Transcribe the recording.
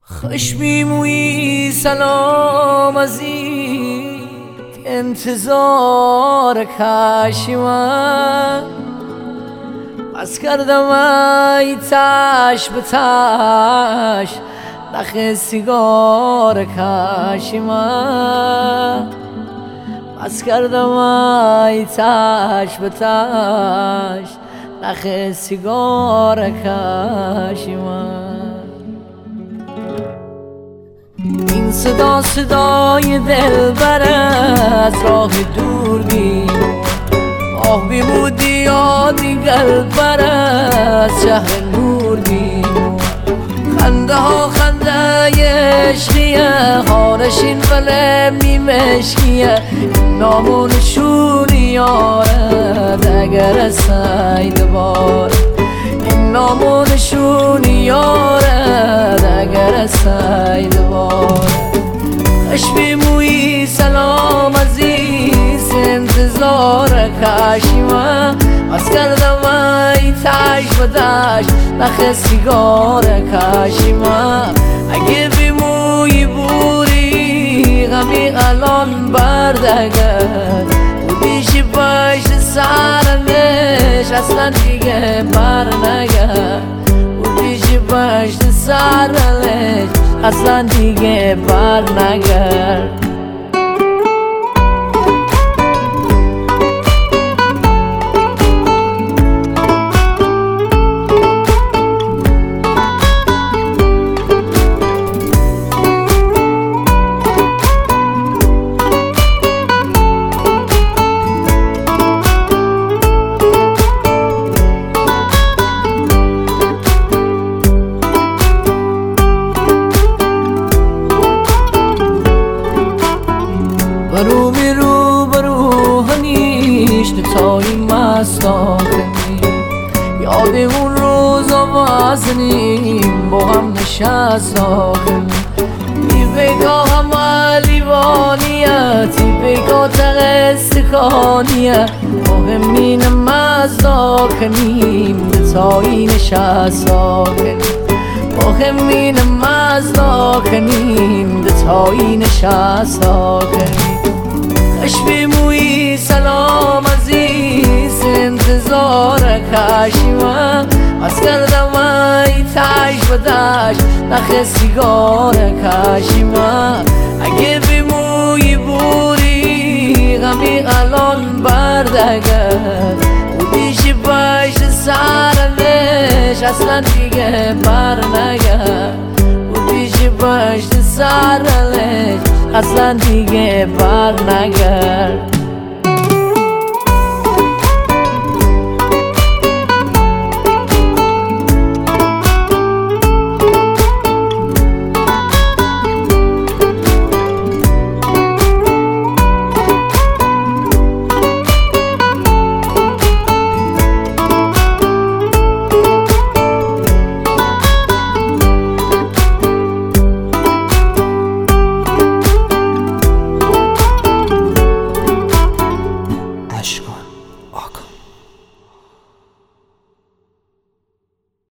خوش میمویی سلام عزیز انتظار کاشیما بس کردم ای تاش به تاش نخ سیگار کاشیما بس کردم ای تاش به تاش نخ سیگار کاشیما این صدا صدای دلبر از راه دور بیم آه بیمودی یادی قلبر از شهر نور بیم خنده ها خنده عشقیه هارشین ولی میمشکیه نامونشونی یارد اگر اساید بار نامونشونی یارد اگر اساید بار خوش بیمویی سلام عزیز انتظار کاشیما از کردم ای تاش و داش نخ سیگار کاشیما اگه بیمویی بوری غمی الان بردگر بودیشی پشت سرمش اصلا دیگه بر نگر بودیشی پشت سرمش اصلا دیگه بر نگر برو میرو برو هنیش نتایی مستاقمی یاد اون روزا وزنیم با هم نشستاقمی بیگا همه لیوانیت بیگا تغستکانیت مهمین مزداکنیم نتایی نشستاقمی مهمین مزداکنیم نتایی نشستاقمی خوش بیمویی سلام عزیز انتظار کاشیما از کردم ای تاش و داش نخ سیگار کاشیما اگه بیمویی بوری غمی الان بردگر بودیشی پشت سرمش اصلا دیگه بر نگر بودیشی پشت سرمش اصلا دیگه بر نگر